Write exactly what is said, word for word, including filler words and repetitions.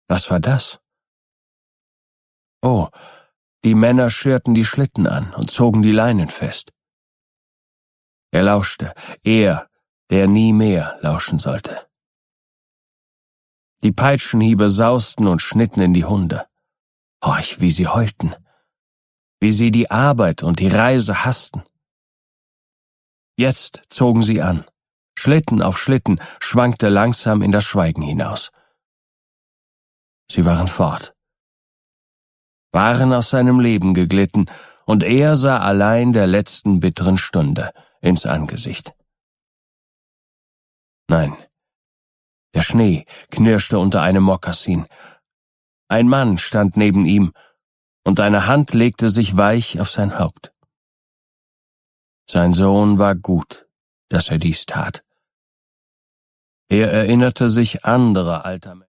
Was war das? Oh, die Männer schirrten die Schlitten an und zogen die Leinen fest. Er lauschte, er, der nie mehr lauschen sollte. Die Peitschenhiebe sausten und schnitten in die Hunde. Horch, wie sie heulten, wie sie die Arbeit und die Reise hassten. Jetzt zogen sie an. Schlitten auf Schlitten schwankte langsam in das Schweigen hinaus. Sie waren fort, waren aus seinem Leben geglitten, und er sah allein der letzten bitteren Stunde ins Angesicht. Nein, der Schnee knirschte unter einem Mokassin. Ein Mann stand neben ihm, und eine Hand legte sich weich auf sein Haupt. Sein Sohn war gut, dass er dies tat. Er erinnerte sich anderer alter Menschen.